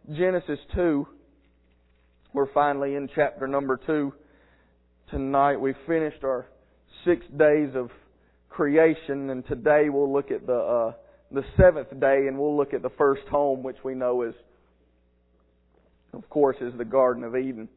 Genesis 2. We're finally in chapter number 2 tonight. We finished our 6 days of creation, and today we'll look at the seventh day, and we'll look at the first home, which we know is, of course, is the Garden of Eden.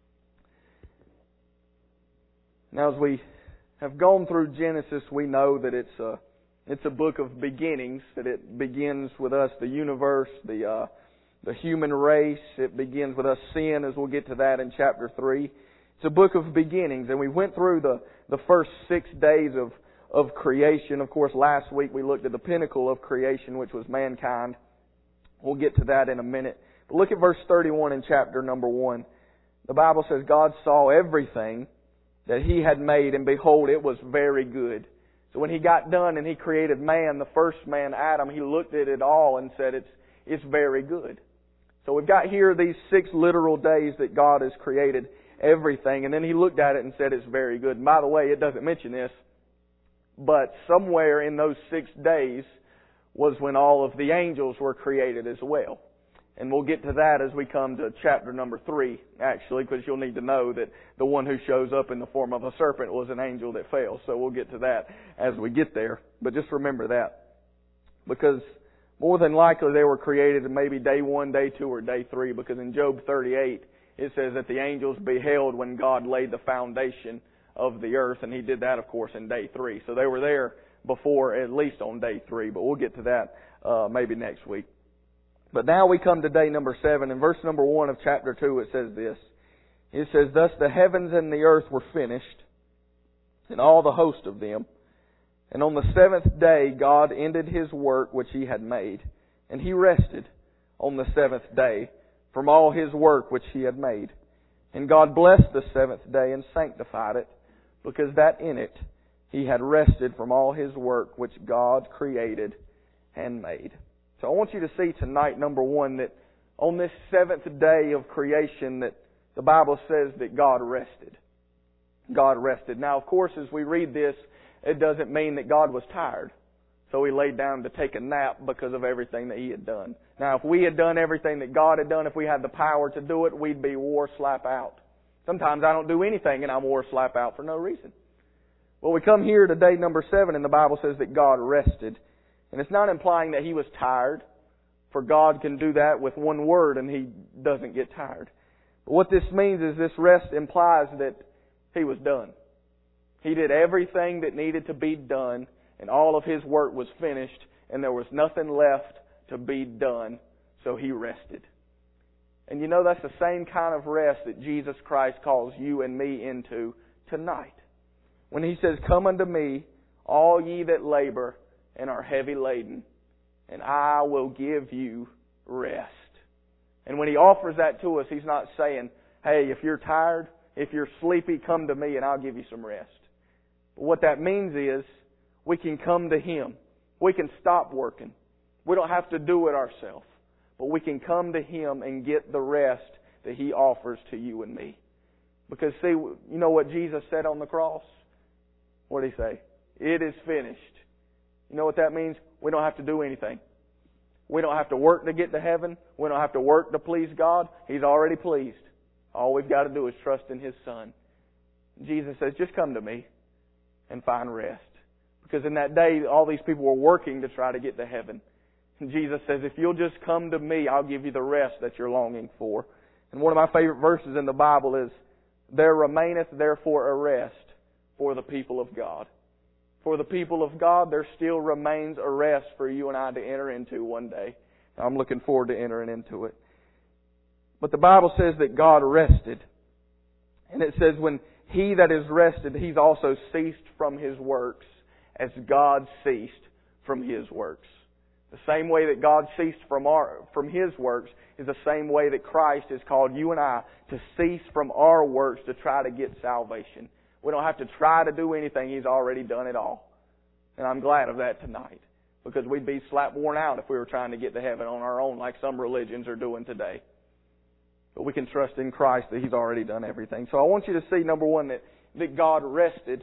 Now, as we have gone through Genesis, we know that it's a book of beginnings, that it begins with us, the universe, the human race. It begins with us sin, as we'll get to that in chapter 3. It's a book of beginnings, and we went through the first 6 days of creation. Of course, last week we looked at the pinnacle of creation, which was mankind. We'll get to that in a minute. But look at verse 31 in chapter number 1. The Bible says, God saw everything that He had made, and behold, it was very good. So when He got done and He created man, the first man, Adam, He looked at it all and said, it's very good. So we've got here these 6 literal days that God has created everything, and then He looked at it and said it's very good. And by the way, it doesn't mention this, but somewhere in those 6 days was when all of the angels were created as well. And we'll get to that as we come to chapter number 3, actually, because you'll need to know that the one who shows up in the form of a serpent was an angel that fell. So we'll get to that as we get there. But just remember that, because more than likely they were created in maybe day 1, day 2, or day 3, because in Job 38 it says that the angels beheld when God laid the foundation of the earth, and He did that, of course, in day 3. So they were there before, at least on day 3, but we'll get to that maybe next week. But now we come to day number 7. In verse number 1 of chapter 2 it says this. It says, Thus the heavens and the earth were finished, and all the host of them. And on the 7th day God ended His work which He had made. And He rested on the 7th day from all His work which He had made. And God blessed the 7th day and sanctified it, because that in it He had rested from all His work which God created and made. So I want you to see tonight, number 1, that on this 7th day of creation that the Bible says that God rested. God rested. Now, of course, as we read this, it doesn't mean that God was tired. So He laid down to take a nap because of everything that He had done. Now, if we had done everything that God had done, if we had the power to do it, we'd be wore slap out. Sometimes I don't do anything and I'm wore slap out for no reason. Well, we come here to day number 7 and the Bible says that God rested. And it's not implying that He was tired, for God can do that with one word and He doesn't get tired. But what this means is this rest implies that He was done. He did everything that needed to be done, and all of His work was finished, and there was nothing left to be done, so He rested. And you know, that's the same kind of rest that Jesus Christ calls you and me into tonight. When He says, Come unto me, all ye that labor and are heavy laden, and I will give you rest. And when He offers that to us, He's not saying, hey, if you're tired, if you're sleepy, come to me and I'll give you some rest. But what that means is we can come to Him. We can stop working. We don't have to do it ourselves. But we can come to Him and get the rest that He offers to you and me. Because see, you know what Jesus said on the cross? What did He say? It is finished. You know what that means? We don't have to do anything. We don't have to work to get to heaven. We don't have to work to please God. He's already pleased. All we've got to do is trust in His Son. Jesus says, just come to me and find rest. Because in that day, all these people were working to try to get to heaven. And Jesus says, if you'll just come to me, I'll give you the rest that you're longing for. And one of my favorite verses in the Bible is, There remaineth therefore a rest for the people of God. For the people of God, there still remains a rest for you and I to enter into one day. I'm looking forward to entering into it. But the Bible says that God rested. And it says when He that is rested, He's also ceased from His works as God ceased from His works. The same way that God ceased from His works is the same way that Christ has called you and I to cease from our works to try to get salvation. We don't have to try to do anything. He's already done it all. And I'm glad of that tonight. Because we'd be slap worn out if we were trying to get to heaven on our own like some religions are doing today. But we can trust in Christ that He's already done everything. So I want you to see, number 1, that God rested.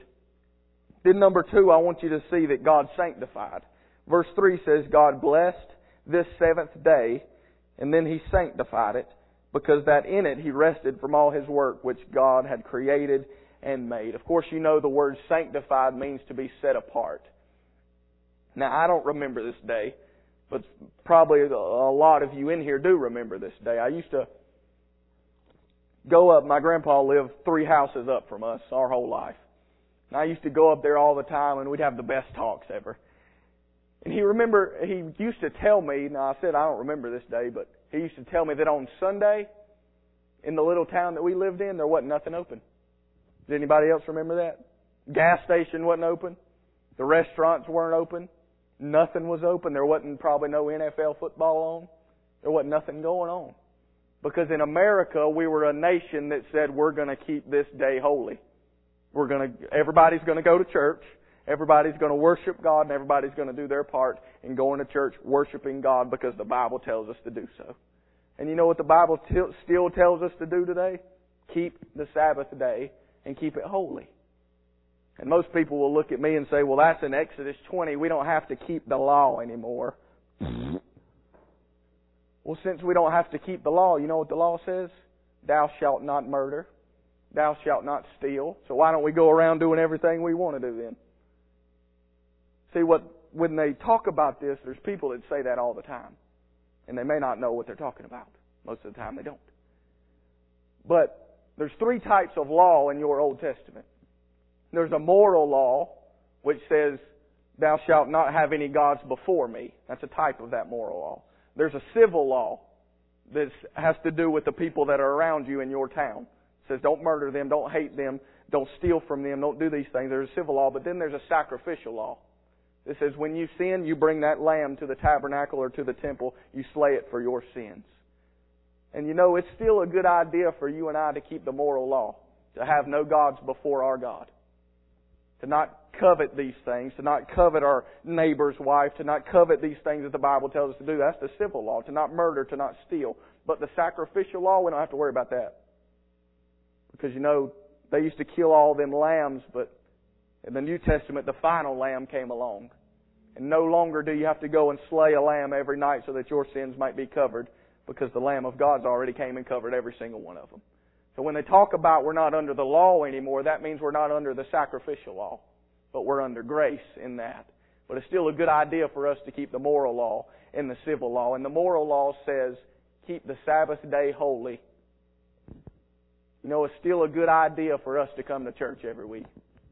Then number 2, I want you to see that God sanctified. Verse 3 says, God blessed this 7th day And then He sanctified it, because that in it He rested from all His work which God had created and made. Of course, you know the word sanctified means to be set apart. Now, I don't remember this day, but probably a lot of you in here do remember this day. I used to go up, my grandpa lived 3 houses up from us our whole life. And I used to go up there all the time, and we'd have the best talks ever. And he used to tell me, now I said I don't remember this day, but he used to tell me that on Sunday, in the little town that we lived in, there wasn't nothing open. Did anybody else remember that? Gas station wasn't open. The restaurants weren't open. Nothing was open. There wasn't probably no NFL football on. There wasn't nothing going on. Because in America, we were a nation that said we're going to keep this day holy. Everybody's going to go to church. Everybody's going to worship God, and everybody's going to do their part in going to church, worshiping God, because the Bible tells us to do so. And you know what the Bible still tells us to do today? Keep the Sabbath day and keep it holy. And most people will look at me and say, well, that's in Exodus 20. We don't have to keep the law anymore. Well, since we don't have to keep the law, you know what the law says? Thou shalt not murder. Thou shalt not steal. So why don't we go around doing everything we want to do then? See, when they talk about this, there's people that say that all the time. And they may not know what they're talking about. Most of the time they don't. But there's 3 types of law in your Old Testament. There's a moral law, which says, thou shalt not have any gods before me. That's a type of that moral law. There's a civil law that has to do with the people that are around you in your town. It says don't murder them, don't hate them, don't steal from them, don't do these things. There's a civil law, but then there's a sacrificial law. It says when you sin, you bring that lamb to the tabernacle or to the temple, you slay it for your sins. And you know, it's still a good idea for you and I to keep the moral law, to have no gods before our God. To not covet these things, to not covet our neighbor's wife, to not covet these things that the Bible tells us to do. That's the civil law. To not murder, to not steal. But the sacrificial law, we don't have to worry about that. Because you know, they used to kill all them lambs, but in the New Testament, the final lamb came along. And no longer do you have to go and slay a lamb every night so that your sins might be covered, because the Lamb of God's already came and covered every single one of them. So when they talk about we're not under the law anymore, that means we're not under the sacrificial law. But we're under grace in that. But it's still a good idea for us to keep the moral law and the civil law. And the moral law says, keep the Sabbath day holy. You know, it's still a good idea for us to come to church every week.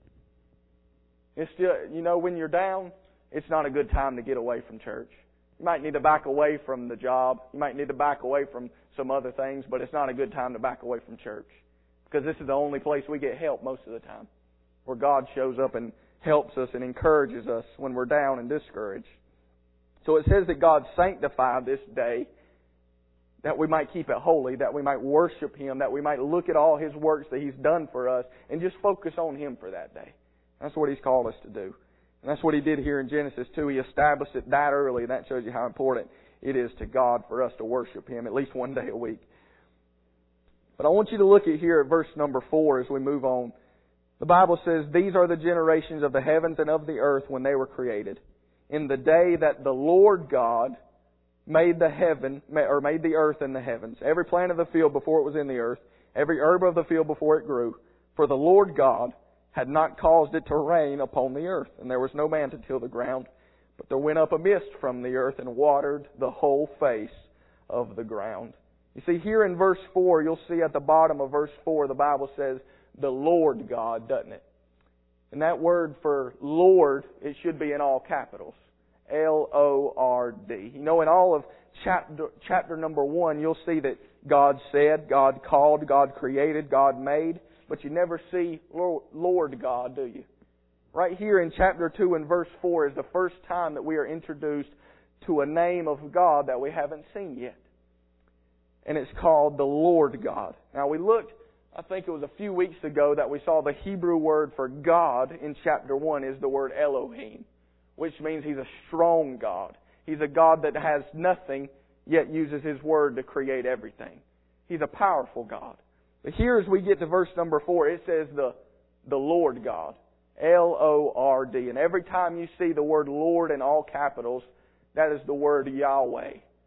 It's still, you know, when you're down, it's not a good time to get away from church. You might need to back away from the job. You might need to back away from some other things, but it's not a good time to back away from church. Because this is the only place we get help most of the time. Where God shows up and helps us and encourages us when we're down and discouraged. So it says that God sanctified this day that we might keep it holy, that we might worship Him, that we might look at all His works that He's done for us and just focus on Him for that day. That's what He's called us to do. And that's what He did here in Genesis 2. He established it that early, and that shows you how important it is to God for us to worship Him at least one day a week. But I want you to look at here at verse number 4 as we move on. The Bible says, these are the generations of the heavens and of the earth when they were created. In the day that the Lord God made the earth and the heavens, every plant of the field before it was in the earth, every herb of the field before it grew. For the Lord God had not caused it to rain upon the earth, and there was no man to till the ground. But there went up a mist from the earth and watered the whole face of the ground. You see, here in verse 4, you'll see at the bottom of verse 4, the Bible says, the Lord God, doesn't it? And that word for Lord, it should be in all capitals. L-O-R-D. You know, in all of chapter number 1, you'll see that God said, God called, God created, God made. But you never see Lord God, do you? Right here in chapter 2 and verse 4 is the first time that we are introduced to a name of God that we haven't seen yet. And it's called the Lord God. Now we looked, I think it was a few weeks ago, that we saw the Hebrew word for God in chapter 1 is the word Elohim, which means He's a strong God. He's a God that has nothing, yet uses His word to create everything. He's a powerful God. But here as we get to verse number 4, it says the Lord God. L-O-R-D. And every time you see the word Lord in all capitals, that is the word Yahweh.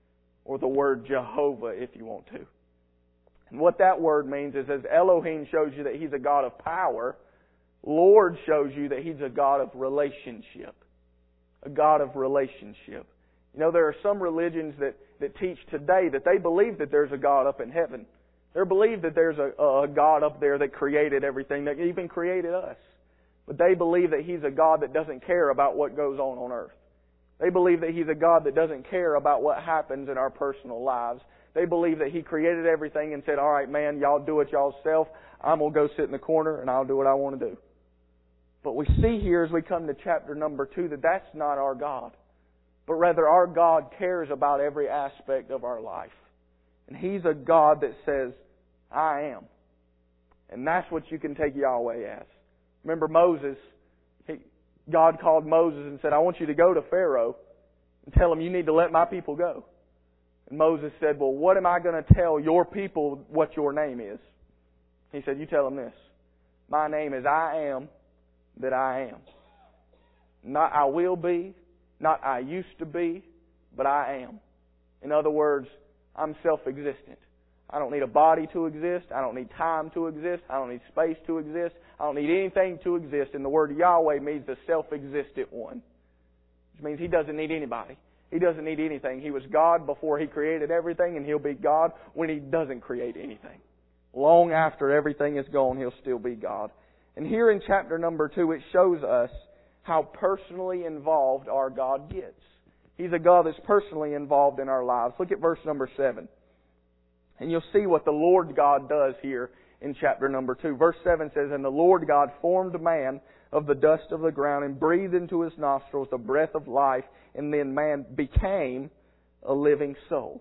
or the word Jehovah if you want to. And what that word means is, as Elohim shows you that He's a God of power, Lord shows you that He's a God of relationship. A God of relationship. You know, there are some religions that teach today that they believe that there's a God up in heaven. They believe that there's a God up there that created everything, that even created us. But they believe that He's a God that doesn't care about what goes on earth. They believe that He's a God that doesn't care about what happens in our personal lives. They believe that He created everything and said, all right, man, y'all do it y'all self. I'm going to go sit in the corner and I'll do what I want to do. But we see here as we come to chapter number 2 that that's not our God. But rather our God cares about every aspect of our life. And He's a God that says, I am. And that's what you can take Yahweh as. Remember Moses, God called Moses and said, I want you to go to Pharaoh and tell him you need to let my people go. And Moses said, well, what am I going to tell your people what your name is? He said, you tell them this. My name is I am that I am. Not I will be, not I used to be, but I am. In other words, I'm self-existent. I don't need a body to exist. I don't need time to exist. I don't need space to exist. I don't need anything to exist. And the word Yahweh means the self-existent one. Which means He doesn't need anybody. He doesn't need anything. He was God before He created everything, and He'll be God when He doesn't create anything. Long after everything is gone, He'll still be God. And here in chapter number 2, it shows us how personally involved our God gets. He's a God that's personally involved in our lives. Look at verse number 7. And you'll see what the Lord God does here in chapter number 2. Verse 7 says, And the Lord God formed man of the dust of the ground and breathed into his nostrils the breath of life, and then man became a living soul.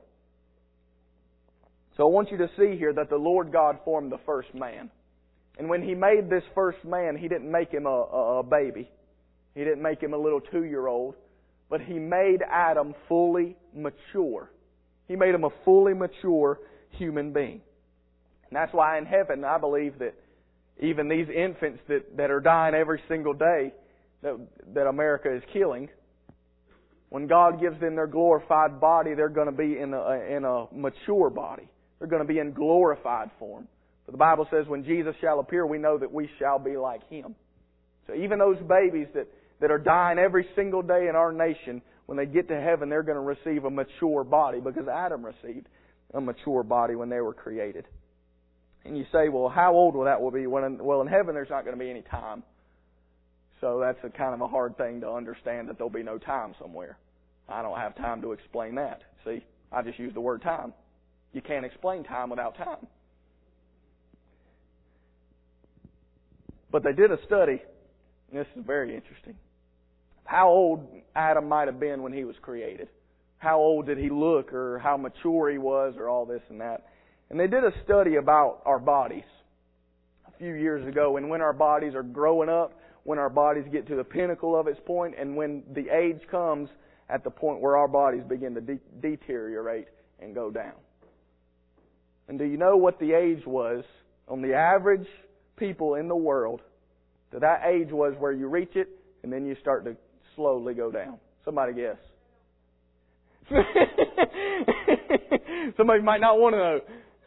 So I want you to see here that the Lord God formed the first man. And when He made this first man, He didn't make him a baby. He didn't make him a little 2-year-old. But He made Adam fully mature. He made him a fully mature human being. And that's why in heaven, I believe that even these infants that are dying every single day that America is killing, when God gives them their glorified body, they're going to be in a mature body. They're going to be in glorified form. For the Bible says when Jesus shall appear, we know that we shall be like Him. So even those babies that are dying every single day in our nation, when they get to heaven, they're going to receive a mature body, because Adam received a mature body when they were created. And you say, well, how old will that be? Well, in heaven there's not going to be any time. So that's a kind of a hard thing to understand, that there'll be no time somewhere. I don't have time to explain that. See, I just use the word time. You can't explain time without time. But they did a study, and this is very interesting, how old Adam might have been when he was created. How old did he look, or how mature he was, or all this and that. And they did a study about our bodies a few years ago, and when our bodies are growing up, when our bodies get to the pinnacle of its point, and when the age comes at the point where our bodies begin to deteriorate and go down. And do you know what the age was on the average people in the world? That age was where you reach it, and then you start to slowly go down. Somebody guess. Somebody might not want to know.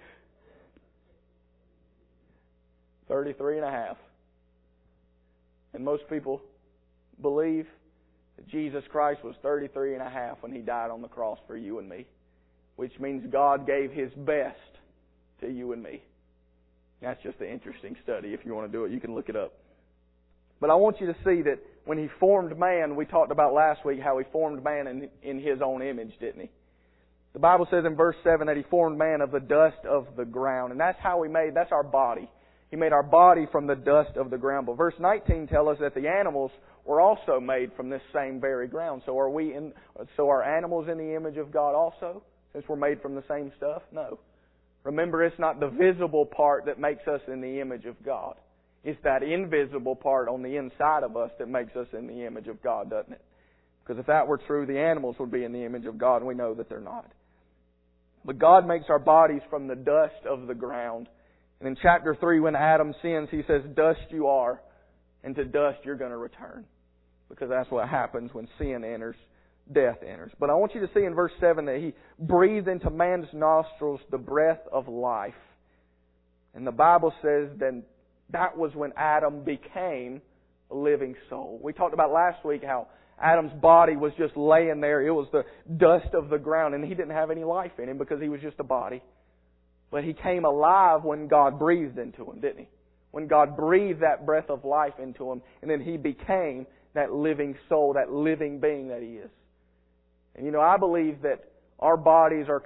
33 and a half. And most people believe that Jesus Christ was 33 and a half when He died on the cross for you and me. Which means God gave His best to you and me. That's just an interesting study. If you want to do it, you can look it up. But I want you to see that when He formed man, we talked about last week how He formed man in His own image, didn't He? The Bible says in verse 7 that He formed man of the dust of the ground. And that's how that's our body. He made our body from the dust of the ground. But verse 19 tells us that the animals were also made from this same very ground. So are animals in the image of God also? Since we're made from the same stuff? No. Remember, it's not the visible part that makes us in the image of God. It's that invisible part on the inside of us that makes us in the image of God, doesn't it? Because if that were true, the animals would be in the image of God, and we know that they're not. But God makes our bodies from the dust of the ground. And in chapter 3, when Adam sins, He says, dust you are, and to dust you're going to return. Because that's what happens when sin enters death enters. But I want you to see in verse 7 that He breathed into man's nostrils the breath of life. And the Bible says then that was when Adam became a living soul. We talked about last week how Adam's body was just laying there. It was the dust of the ground, and he didn't have any life in him because he was just a body. But he came alive when God breathed into him, didn't He? When God breathed that breath of life into him, and then he became that living soul, that living being that he is. And you know, I believe that our bodies are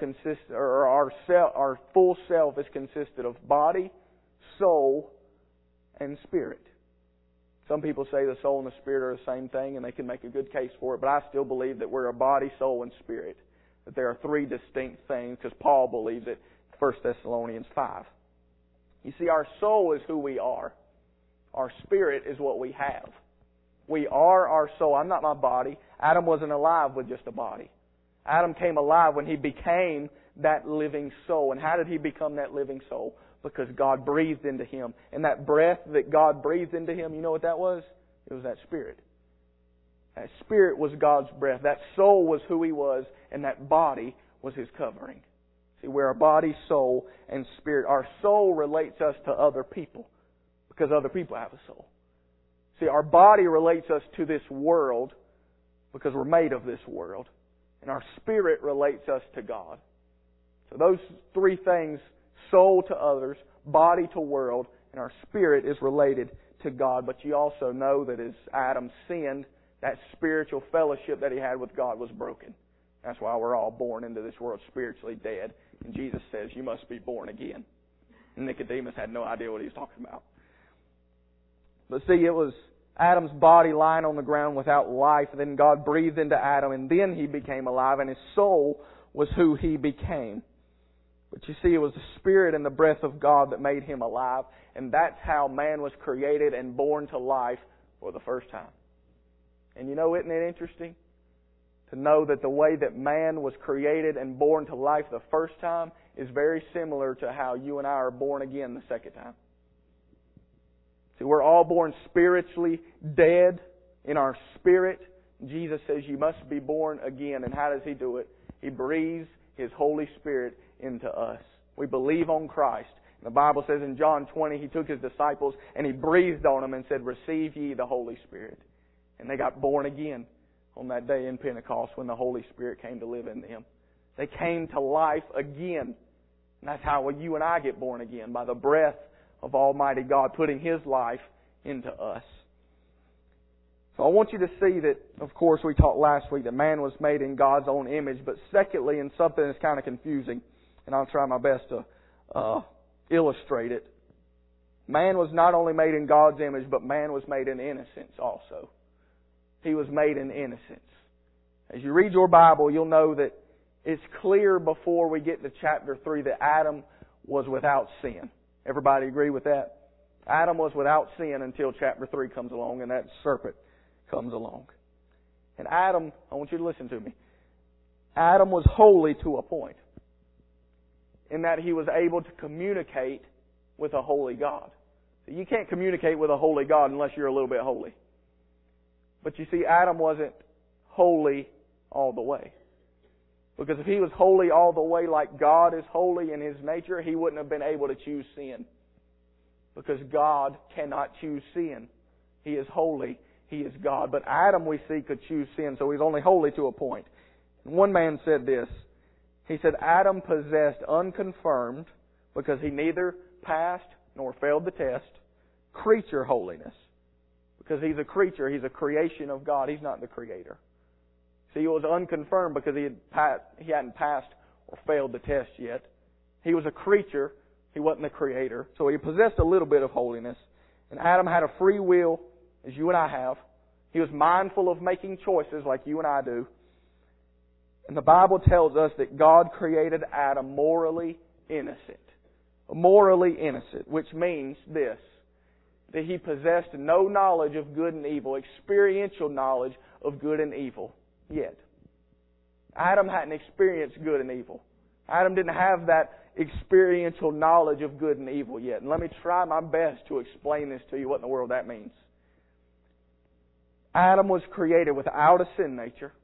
our full self is consisted of body, soul, and spirit. Some people say the soul and the spirit are the same thing, and they can make a good case for it, but I still believe that we're a body, soul, and spirit. That there are three distinct things, because Paul believes it in 1 Thessalonians 5. You see, our soul is who we are. Our spirit is what we have. We are our soul. I'm not my body. Adam wasn't alive with just a body. Adam came alive when he became that living soul. And how did he become that living soul? Because God breathed into him. And that breath that God breathed into him, you know what that was? It was that spirit. That spirit was God's breath. That soul was who he was. And that body was his covering. See, we're a body, soul, and spirit. Our soul relates us to other people because other people have a soul. See, our body relates us to this world because we're made of this world. And our spirit relates us to God. So those three things, soul to others, body to world, and our spirit is related to God. But you also know that as Adam sinned, that spiritual fellowship that he had with God was broken. That's why we're all born into this world spiritually dead. And Jesus says, you must be born again. And Nicodemus had no idea what he was talking about. But see, it was Adam's body lying on the ground without life. Then God breathed into Adam, and then he became alive, and his soul was who he became. But you see, it was the Spirit and the breath of God that made him alive, and that's how man was created and born to life for the first time. And you know, isn't it interesting to know that the way that man was created and born to life the first time is very similar to how you and I are born again the second time? See, we're all born spiritually dead in our spirit. Jesus says you must be born again. And how does He do it? He breathes His Holy Spirit into us. We believe on Christ. And the Bible says in John 20, He took His disciples and He breathed on them and said, receive ye the Holy Spirit. And they got born again on that day in Pentecost when the Holy Spirit came to live in them. They came to life again. And that's how you and I get born again, by the breath of Almighty God putting His life into us. So I want you to see that, of course, we talked last week that man was made in God's own image, but secondly, in something that's kind of confusing, and I'll try my best to illustrate it. Man was not only made in God's image, but man was made in innocence also. He was made in innocence. As you read your Bible, you'll know that it's clear before we get to chapter 3 that Adam was without sin. Everybody agree with that? Adam was without sin until chapter 3 comes along and that serpent comes along. And Adam, I want you to listen to me. Adam was holy to a point in that he was able to communicate with a holy God. So you can't communicate with a holy God unless you're a little bit holy. But you see, Adam wasn't holy all the way. Because if he was holy all the way like God is holy in His nature, He wouldn't have been able to choose sin. Because God cannot choose sin. He is holy. He is God. But Adam, we see, could choose sin, so he's only holy to a point. And one man said this. He said, Adam possessed unconfirmed, because he neither passed nor failed the test, creature holiness. Because he's a creature. He's a creation of God. He's not the Creator. See, he was unconfirmed because he hadn't passed or failed the test yet. He was a creature. He wasn't the Creator. So he possessed a little bit of holiness. And Adam had a free will, as you and I have. He was mindful of making choices like you and I do. And the Bible tells us that God created Adam morally innocent. Morally innocent, which means this, that he possessed no knowledge of good and evil, experiential knowledge of good and evil yet. Adam hadn't experienced good and evil. Adam didn't have that experiential knowledge of good and evil yet. And let me try my best to explain this to you, what in the world that means. Adam was created without a sin nature.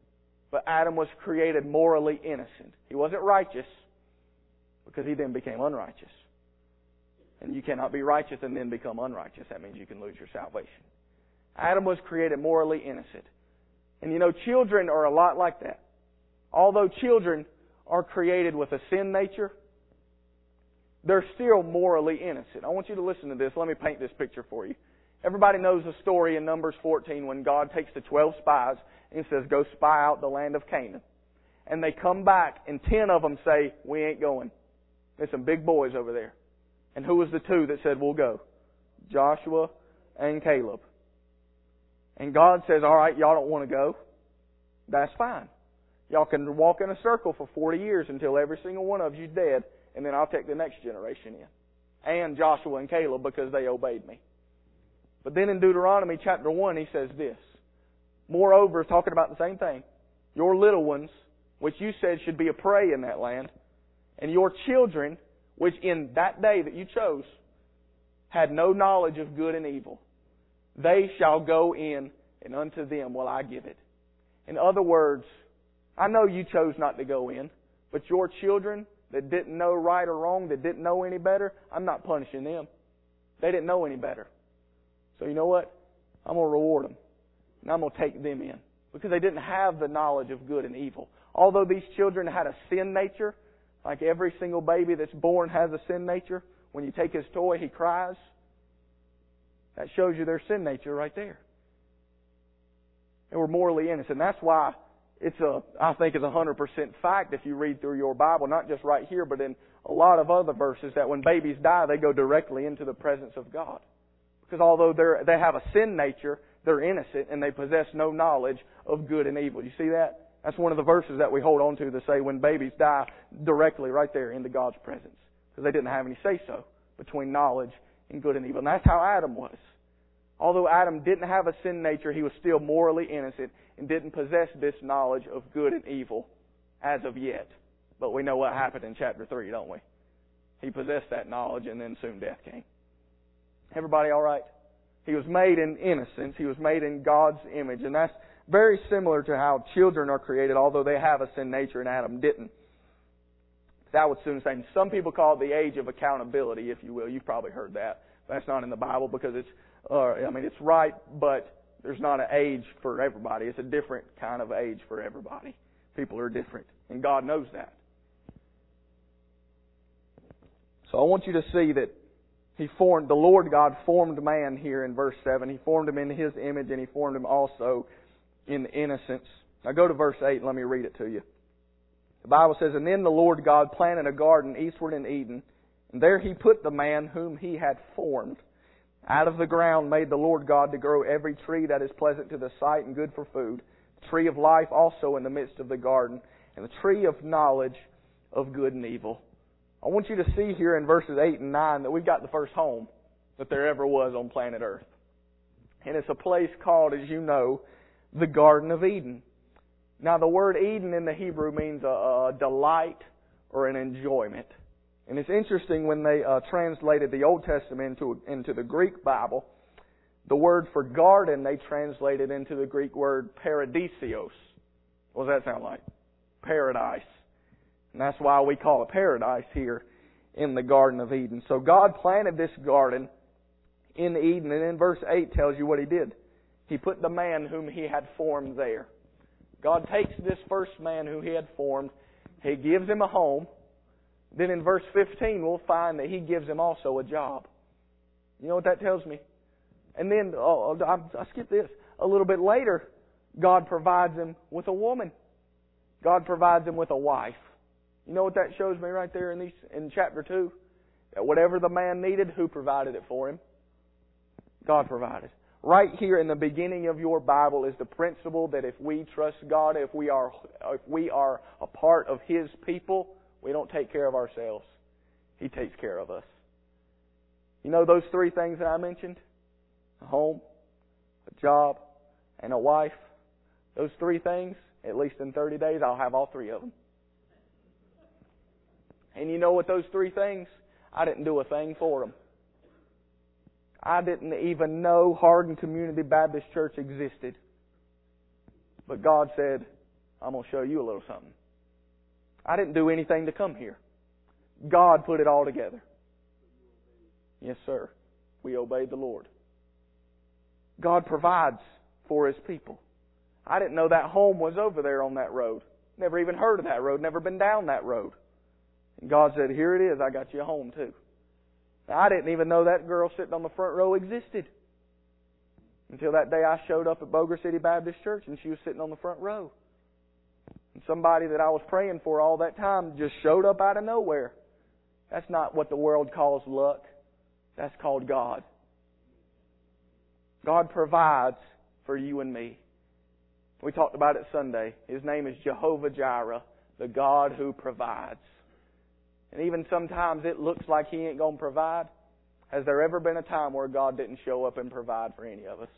But Adam was created morally innocent. He wasn't righteous because he then became unrighteous. And you cannot be righteous and then become unrighteous. That means you can lose your salvation. Adam was created morally innocent. And children are a lot like that. Although children are created with a sin nature, they're still morally innocent. I want you to listen to this. Let me paint this picture for you. Everybody knows the story in Numbers 14 when God takes the 12 spies and says, go spy out the land of Canaan. And they come back and 10 of them say, we ain't going. There's some big boys over there. And who was the 2 that said, we'll go? Joshua and Caleb. And God says, all right, y'all don't want to go. That's fine. Y'all can walk in a circle for 40 years until every single one of you's dead, and then I'll take the next generation in. And Joshua and Caleb, because they obeyed me. But then in Deuteronomy chapter 1, he says this. Moreover, talking about the same thing. Your little ones, which you said should be a prey in that land, and your children, which in that day that you chose, had no knowledge of good and evil, they shall go in, and unto them will I give it. In other words, I know you chose not to go in, but your children that didn't know right or wrong, that didn't know any better, I'm not punishing them. They didn't know any better. So you know what? I'm going to reward them. And I'm going to take them in. Because they didn't have the knowledge of good and evil. Although these children had a sin nature, like every single baby that's born has a sin nature, when you take his toy, he cries. That shows you their sin nature right there. They were morally innocent. That's why I think it's 100% fact if you read through your Bible, not just right here, but in a lot of other verses, that when babies die, they go directly into the presence of God. Because although they have a sin nature, they're innocent and they possess no knowledge of good and evil. You see that? That's one of the verses that we hold on to say when babies die, directly right there into God's presence. Because they didn't have any say-so between knowledge and good and evil. And that's how Adam was. Although Adam didn't have a sin nature, he was still morally innocent and didn't possess this knowledge of good and evil as of yet. But we know what happened in chapter 3, don't we? He possessed that knowledge and then soon death came. Everybody all right? He was made in innocence. He was made in God's image. And that's very similar to how children are created, although they have a sin nature and Adam didn't. That would soon say, some people call it the age of accountability, if you will. You've probably heard that. That's not in the Bible because it's right, but there's not an age for everybody. It's a different kind of age for everybody. People are different, and God knows that. So I want you to see that the Lord God formed man here in verse 7. He formed him in His image, and He formed him also in innocence. Now go to verse 8 and let me read it to you. The Bible says, And then the Lord God planted a garden eastward in Eden, and there He put the man whom He had formed. Out of the ground made the Lord God to grow every tree that is pleasant to the sight and good for food, the tree of life also in the midst of the garden, and the tree of knowledge of good and evil. I want you to see here in verses 8 and 9 that we've got the first home that there ever was on planet Earth. And it's a place called, as you know, the Garden of Eden. Now the word Eden in the Hebrew means a delight or an enjoyment. And it's interesting when they translated the Old Testament into the Greek Bible, the word for garden they translated into the Greek word paradisios. What does that sound like? Paradise. And that's why we call it paradise here in the Garden of Eden. So God planted this garden in Eden, and in verse 8 tells you what He did. He put the man whom He had formed there. God takes this first man who He had formed, He gives him a home. Then in verse 15 we'll find that He gives him also a job. You know what that tells me? And then, I skipped this. A little bit later, God provides him with a woman. God provides him with a wife. You know what that shows me right there in chapter 2? That whatever the man needed, who provided it for him? God provided. Right here in the beginning of your Bible is the principle that if we trust God, if we are a part of His people, we don't take care of ourselves. He takes care of us. You know those three things that I mentioned? A home, a job, and a wife. Those three things, at least in 30 days, I'll have all three of them. And you know what those three things? I didn't do a thing for them. I didn't even know Hardin Community Baptist Church existed. But God said, I'm going to show you a little something. I didn't do anything to come here. God put it all together. Yes, sir. We obeyed the Lord. God provides for His people. I didn't know that home was over there on that road. Never even heard of that road. Never been down that road. And God said, here it is. I got you a home too. Now, I didn't even know that girl sitting on the front row existed. Until that day I showed up at Boger City Baptist Church and she was sitting on the front row. And somebody that I was praying for all that time just showed up out of nowhere. That's not what the world calls luck. That's called God. God provides for you and me. We talked about it Sunday. His name is Jehovah Jireh, the God who provides. And even sometimes it looks like He ain't going to provide. Has there ever been a time where God didn't show up and provide for any of us?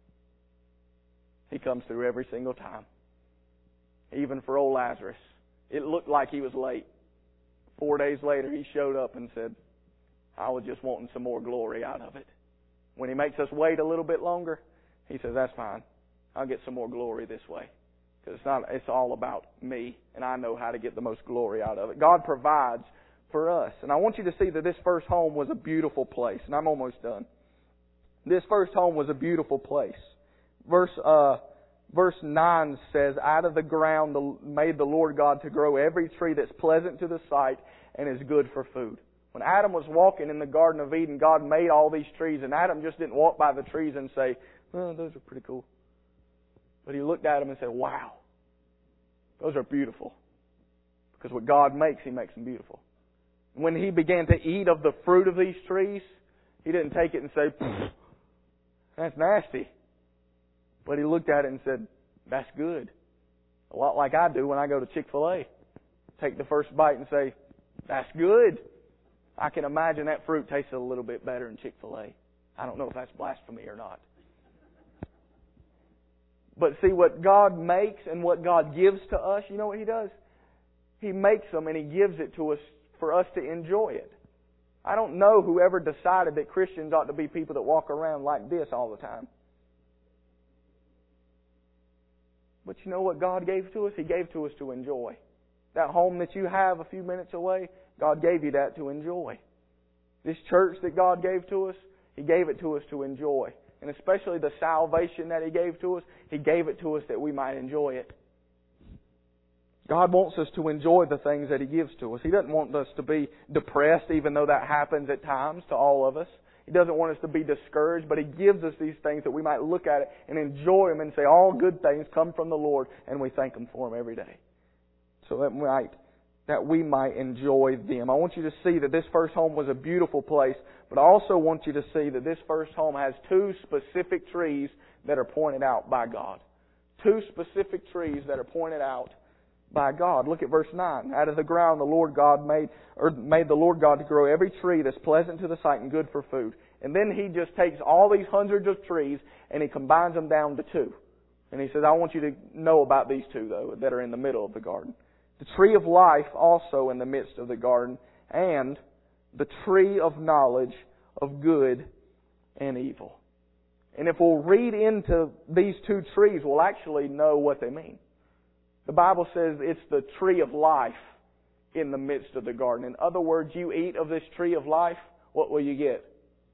He comes through every single time. Even for old Lazarus. It looked like he was late. 4 days later He showed up and said, I was just wanting some more glory out of it. When He makes us wait a little bit longer, He says, that's fine. I'll get some more glory this way. Because it's all about me, and I know how to get the most glory out of it. God provides for us. And I want you to see that this first home was a beautiful place. And I'm almost done. This first home was a beautiful place. Verse 9 says, out of the ground made the Lord God to grow every tree that's pleasant to the sight and is good for food. When Adam was walking in the Garden of Eden, God made all these trees, and Adam just didn't walk by the trees and say, well, those are pretty cool. But he looked at them and said, wow, those are beautiful. Because what God makes, He makes them beautiful. When he began to eat of the fruit of these trees, he didn't take it and say, that's nasty. But he looked at it and said, that's good. A lot like I do when I go to Chick-fil-A. Take the first bite and say, that's good. I can imagine that fruit tasted a little bit better in Chick-fil-A. I don't know if that's blasphemy or not. But see, what God makes and what God gives to us, you know what He does? He makes them and He gives it to us for us to enjoy it. I don't know whoever decided that Christians ought to be people that walk around like this all the time. But you know what God gave to us? He gave to us to enjoy. That home that you have a few minutes away, God gave you that to enjoy. This church that God gave to us, He gave it to us to enjoy. And especially the salvation that He gave to us, He gave it to us that we might enjoy it. God wants us to enjoy the things that He gives to us. He doesn't want us to be depressed, even though that happens at times to all of us. He doesn't want us to be discouraged, but He gives us these things that we might look at it and enjoy them and say, all good things come from the Lord, and we thank Him for them every day. So that we might enjoy them. I want you to see that this first home was a beautiful place, but I also want you to see that this first home has two specific trees that are pointed out by God. Two specific trees that are pointed out by God. Look at verse 9. Out of the ground the Lord God made the Lord God to grow every tree that's pleasant to the sight and good for food. And then He just takes all these hundreds of trees and He combines them down to two. And He says, I want you to know about these two, though, that are in the middle of the garden. The tree of life also in the midst of the garden, and the tree of knowledge of good and evil. And if we'll read into these two trees, we'll actually know what they mean. The Bible says it's the tree of life in the midst of the garden. In other words, you eat of this tree of life, what will you get?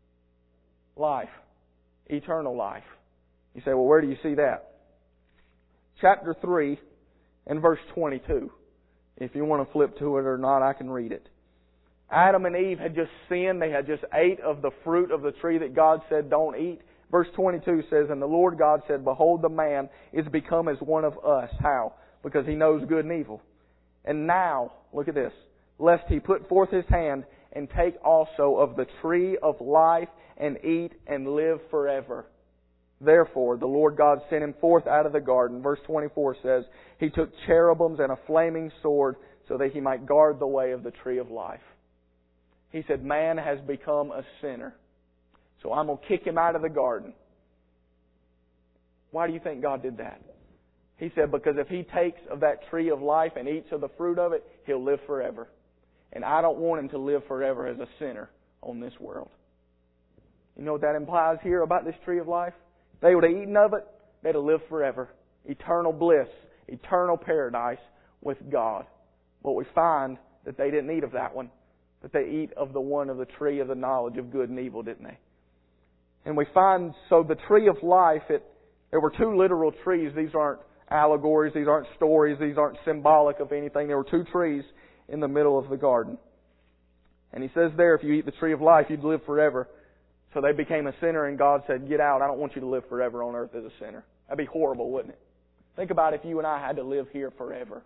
Life. Eternal life. You say, well, where do you see that? Chapter 3 and verse 22. If you want to flip to it or not, I can read it. Adam and Eve had just sinned. They had just ate of the fruit of the tree that God said don't eat. Verse 22 says, and the Lord God said, behold, the man is become as one of us. How? Because he knows good and evil. And now, look at this, lest he put forth his hand and take also of the tree of life and eat and live forever. Therefore, the Lord God sent him forth out of the garden. Verse 24 says, He took cherubims and a flaming sword so that he might guard the way of the tree of life. He said, man has become a sinner. So I'm going to kick him out of the garden. Why do you think God did that? He said, because if he takes of that tree of life and eats of the fruit of it, he'll live forever. And I don't want him to live forever as a sinner on this world. You know what that implies here about this tree of life? If they would have eaten of it, they'd have lived forever. Eternal bliss eternal paradise with God. But we find that they didn't eat of that one, but they eat of the one of the tree of the knowledge of good and evil, didn't they? And we find, so the tree of life, there were two literal trees. These aren't allegories, these aren't stories, these aren't symbolic of anything. There were two trees in the middle of the garden. And He says there, if you eat the tree of life, you'd live forever. So they became a sinner, and God said, get out, I don't want you to live forever on earth as a sinner. That'd be horrible, wouldn't it? Think about if you and I had to live here forever.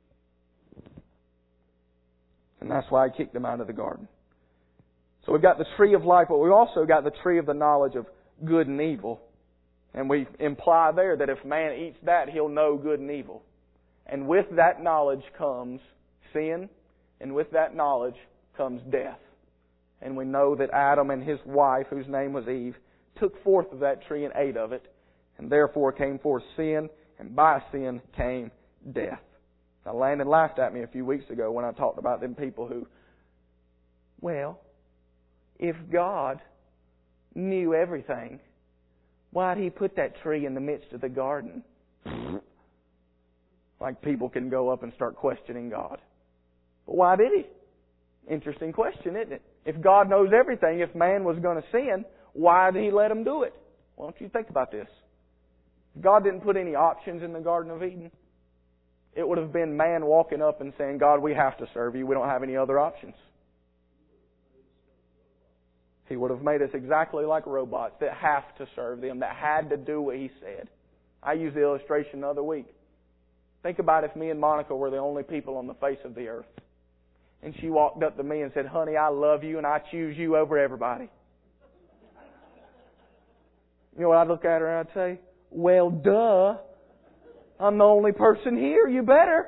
And that's why He kicked them out of the garden. So we've got the tree of life, but we've also got the tree of the knowledge of good and evil. And we imply there that if man eats that, he'll know good and evil. And with that knowledge comes sin, and with that knowledge comes death. And we know that Adam and his wife, whose name was Eve, took forth of that tree and ate of it, and therefore came forth sin, and by sin came death. Now Landon laughed at me a few weeks ago when I talked about them people who, well, if God knew everything, why'd He put that tree in the midst of the garden? Like people can go up and start questioning God. But why did He? Interesting question, isn't it? If God knows everything, if man was going to sin, why did He let him do it? Why don't you think about this? If God didn't put any options in the Garden of Eden, it would have been man walking up and saying, God, we have to serve You. We don't have any other options. He would have made us exactly like robots that have to serve Them, that had to do what He said. I used the illustration the other week. Think about if me and Monica were the only people on the face of the earth. And she walked up to me and said, honey, I love you and I choose you over everybody. You know what I'd look at her and I'd say? Well, duh. I'm the only person here. You better.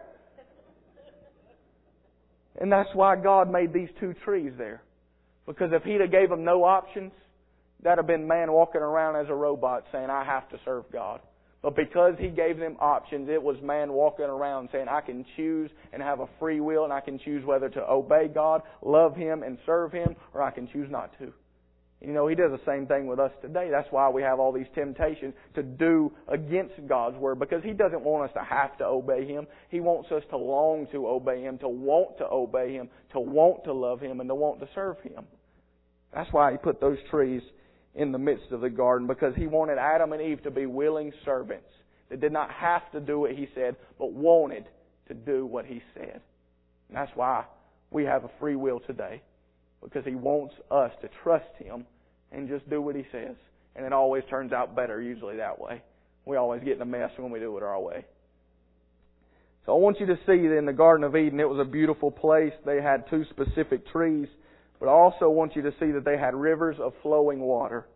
And that's why God made these two trees there. Because if He'd have gave them no options, that'd have been man walking around as a robot saying, I have to serve God. But because He gave them options, it was man walking around saying, I can choose and have a free will, and I can choose whether to obey God, love Him, and serve Him, or I can choose not to. You know, He does the same thing with us today. That's why we have all these temptations to do against God's Word, because He doesn't want us to have to obey Him. He wants us to long to obey Him, to want to obey Him, to want to love Him, and to want to serve Him. That's why He put those trees in the midst of the garden, because He wanted Adam and Eve to be willing servants that did not have to do what He said, but wanted to do what He said. And that's why we have a free will today, because He wants us to trust Him and just do what He says. And it always turns out better usually that way. We always get in a mess when we do it our way. So I want you to see that in the Garden of Eden, it was a beautiful place. They had two specific trees. But I also want you to see that they had rivers of flowing water.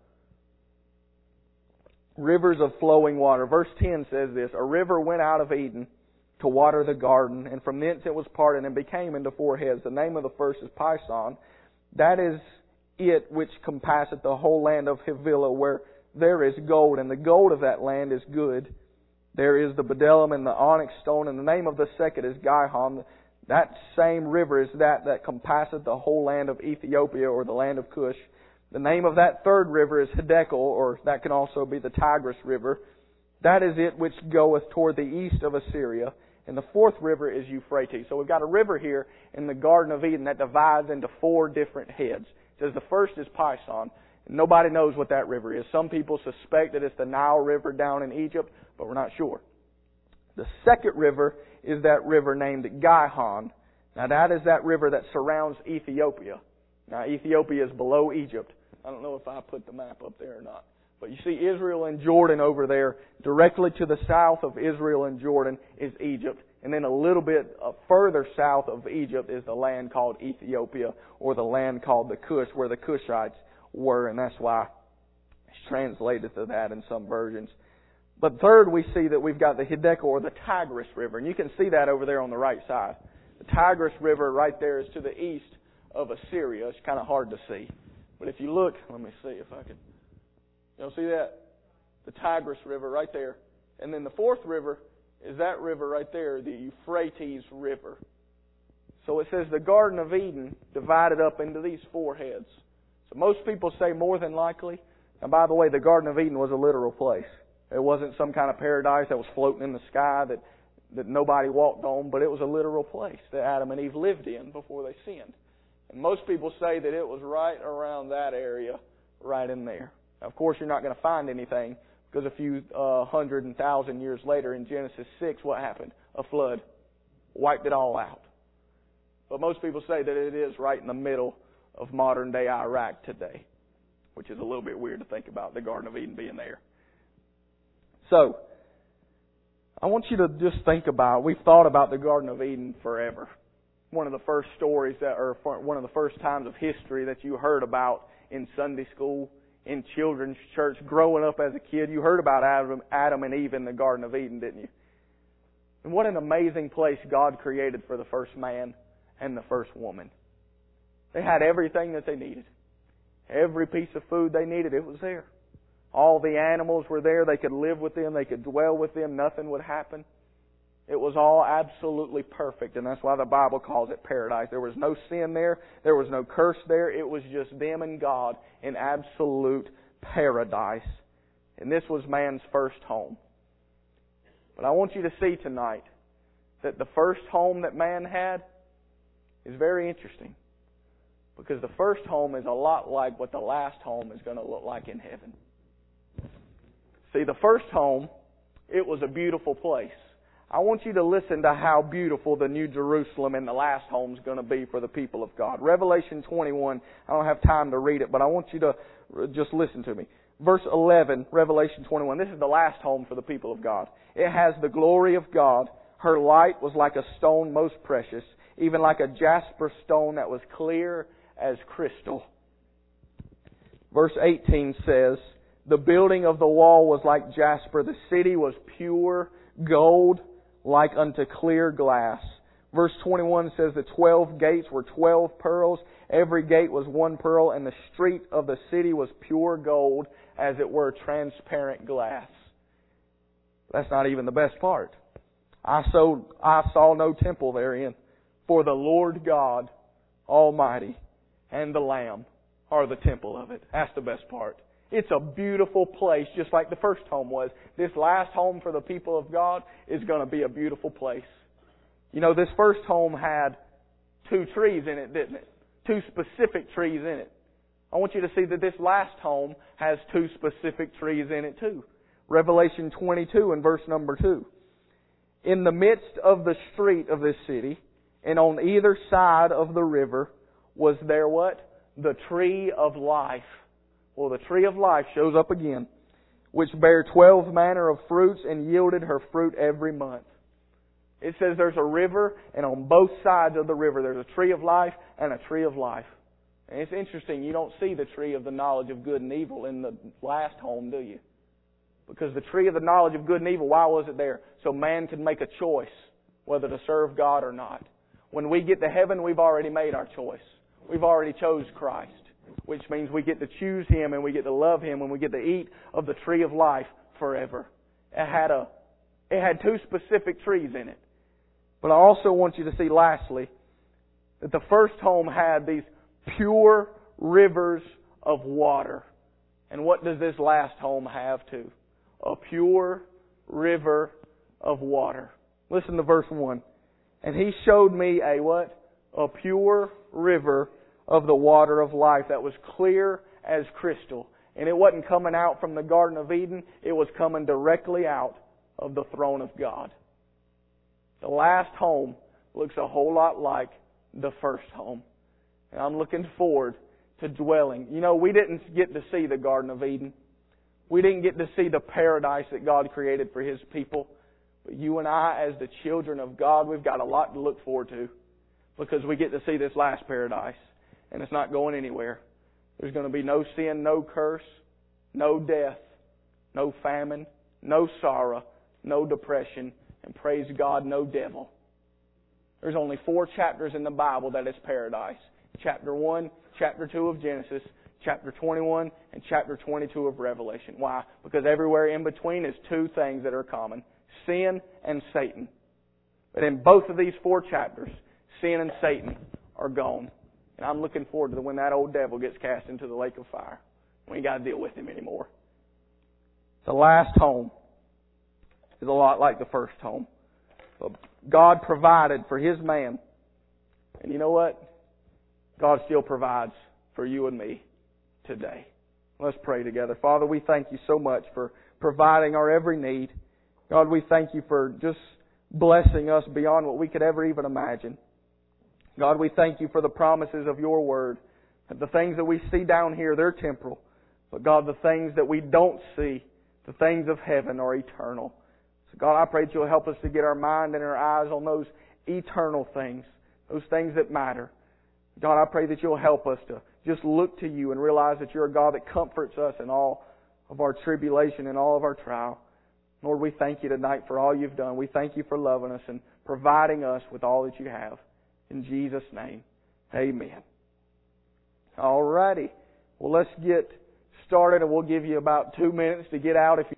Rivers of flowing water. Verse 10 says this, a river went out of Eden to water the garden, and from thence it was parted and became into four heads. The name of the first is Pison. That is it which compasseth the whole land of Havilah, where there is gold, and the gold of that land is good. There is the bdellium and the onyx stone, and the name of the second is Gihon. That same river is that compasseth the whole land of Ethiopia, or the land of Cush. The name of that third river is Hiddekel, or that can also be the Tigris River. That is it which goeth toward the east of Assyria. And the fourth river is Euphrates. So we've got a river here in the Garden of Eden that divides into four different heads. It says the first is Pison. Nobody knows what that river is. Some people suspect that it's the Nile River down in Egypt, but we're not sure. The second river is that river named Gihon. Now that is that river that surrounds Ethiopia. Now Ethiopia is below Egypt. I don't know if I put the map up there or not. But you see Israel and Jordan over there. Directly to the south of Israel and Jordan is Egypt. And then a little bit further south of Egypt is the land called Ethiopia, or the land called the Cush, where the Cushites were. And that's why it's translated to that in some versions. But third, we see that we've got the Hiddekel, or the Tigris River. And you can see that over there on the right side. The Tigris River right there is to the east of Assyria. It's kind of hard to see. But if you look, let me see if I can. You'll see that? The Tigris River right there. And then the fourth river is that river right there, the Euphrates River. So it says the Garden of Eden divided up into these four heads. So most people say more than likely. And by the way, the Garden of Eden was a literal place. It wasn't some kind of paradise that was floating in the sky that that nobody walked on, but it was a literal place that Adam and Eve lived in before they sinned. And most people say that it was right around that area, right in there. Now, of course, you're not going to find anything, because a few 100 and 1,000 years later in Genesis 6, what happened? A flood wiped it all out. But most people say that it is right in the middle of modern-day Iraq today, which is a little bit weird to think about, the Garden of Eden being there. So, I want you to just think about, we've thought about the Garden of Eden forever. One of the first stories one of the first times of history that you heard about in Sunday school, in children's church, growing up as a kid, you heard about Adam and Eve in the Garden of Eden, didn't you? And what an amazing place God created for the first man and the first woman. They had everything that they needed. Every piece of food they needed, it was there. All the animals were there. They could live with them. They could dwell with them. Nothing would happen. It was all absolutely perfect, and that's why the Bible calls it paradise. There was no sin there. There was no curse there. It was just them and God in absolute paradise. And this was man's first home. But I want you to see tonight that the first home that man had is very interesting. Because the first home is a lot like what the last home is going to look like in heaven. See, the first home, it was a beautiful place. I want you to listen to how beautiful the New Jerusalem and the last home is going to be for the people of God. Revelation 21, I don't have time to read it, but I want you to just listen to me. Verse 11, Revelation 21, this is the last home for the people of God. It has the glory of God. Her light was like a stone most precious, even like a jasper stone that was clear as crystal. Verse 18 says, the building of the wall was like jasper. The city was pure gold, like unto clear glass. Verse 21 says the 12 gates were 12 pearls. Every gate was one pearl, and the street of the city was pure gold, as it were transparent glass. That's not even the best part. I saw no temple therein, for the Lord God Almighty and the Lamb are the temple of it. That's the best part. It's a beautiful place, just like the first home was. This last home for the people of God is going to be a beautiful place. You know, this first home had 2 trees in it, didn't it? 2 specific trees in it. I want you to see that this last home has 2 specific trees in it too. Revelation 22 and verse number 2. In the midst of the street of this city, and on either side of the river, was there what? The tree of life. Well, the tree of life shows up again, which bare 12 manner of fruits and yielded her fruit every month. It says there's a river, and on both sides of the river there's a tree of life and a tree of life. And it's interesting, you don't see the tree of the knowledge of good and evil in the last home, do you? Because the tree of the knowledge of good and evil, why was it there? So man could make a choice whether to serve God or not. When we get to heaven, we've already made our choice. We've already chose Christ, which means we get to choose Him and we get to love Him and we get to eat of the tree of life forever. It had 2 specific trees in it. But I also want you to see lastly that the first home had these pure rivers of water. And what does this last home have too? A pure river of water. Listen to verse 1. And He showed me a what? A pure river of the water of life that was clear as crystal. And it wasn't coming out from the Garden of Eden. It was coming directly out of the throne of God. The last home looks a whole lot like the first home. And I'm looking forward to dwelling. You know, we didn't get to see the Garden of Eden. We didn't get to see the paradise that God created for His people. But you and I, as the children of God, we've got a lot to look forward to. Because we get to see this last paradise. And it's not going anywhere. There's going to be no sin, no curse, no death, no famine, no sorrow, no depression, and praise God, no devil. There's only 4 chapters in the Bible that is paradise. Chapter 1, chapter 2 of Genesis, chapter 21, and chapter 22 of Revelation. Why? Because everywhere in between is 2 things that are common. Sin and Satan. But in both of these 4 chapters, sin and Satan are gone. And I'm looking forward to when that old devil gets cast into the lake of fire. We ain't got to deal with him anymore. The last home is a lot like the first home. God provided for His man. And you know what? God still provides for you and me today. Let's pray together. Father, we thank You so much for providing our every need. God, we thank You for just blessing us beyond what we could ever even imagine. God, we thank You for the promises of Your Word. That the things that we see down here, they're temporal. But God, the things that we don't see, the things of heaven, are eternal. So God, I pray that You'll help us to get our mind and our eyes on those eternal things, those things that matter. God, I pray that You'll help us to just look to You and realize that You're a God that comforts us in all of our tribulation and all of our trial. Lord, we thank You tonight for all You've done. We thank You for loving us and providing us with all that You have. In Jesus' name, amen. All righty. Well, let's get started, and we'll give you about 2 minutes to get out if you